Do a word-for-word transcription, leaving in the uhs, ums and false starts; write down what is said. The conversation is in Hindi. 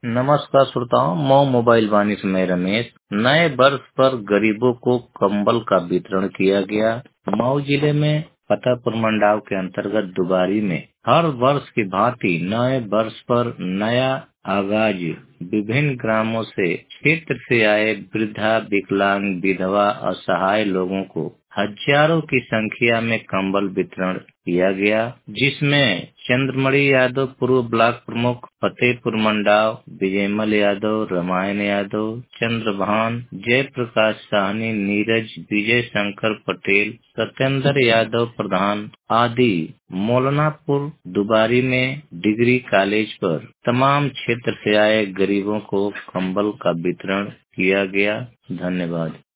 नमस्कार श्रोताओं, मौ मोबाइल वाणी से मैं रमेश। नए वर्ष पर गरीबों को कंबल का वितरण किया गया। मऊ जिले में फतेहपुर मंडाव के अंतर्गत दुबारी में हर वर्ष की भांति नए वर्ष पर नया आगाज विभिन्न ग्रामों से क्षेत्र से आए वृद्धा, विकलांग, विधवा, असहाय लोगों को हजारों की संख्या में कंबल वितरण किया गया, जिसमें चंद्रमणि यादव पूर्व ब्लॉक प्रमुख फतेहपुर मंडाव, विजयमल यादव, रामायण यादव, चंद्रभान, जयप्रकाश साहनी, नीरज, विजय शंकर पटेल, सत्येंद्र यादव प्रधान आदि मौलानापुर दुबारी में डिग्री कॉलेज पर तमाम क्षेत्र से आए गरीबों को कंबल का वितरण किया गया। धन्यवाद।